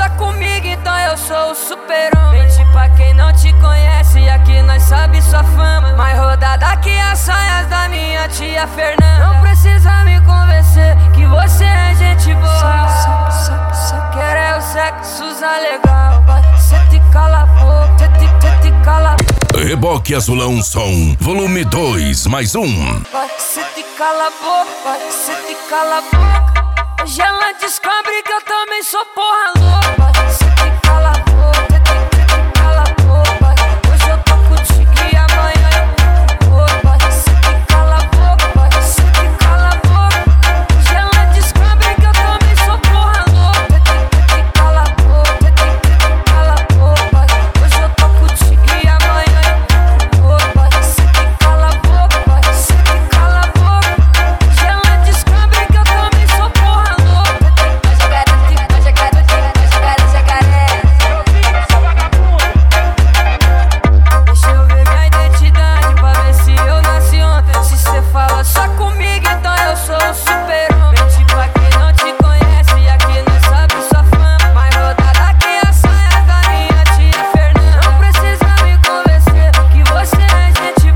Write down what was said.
tá comigo, então eu sou o super-homem. Mente pra quem não te conhece, aqui nós sabe sua fama. Mais rodada que as saias da minha tia Fernanda. Não precisa me convencer que você é gente boa. Só quer é o sexo legal. Cê te cala a boca, cê te cala a boca. Reboque Azulão Som, volume 2, mais um. Cê te cala a boca, cê te cala a boca. Hoje ela descobre que eu também sou porra louca.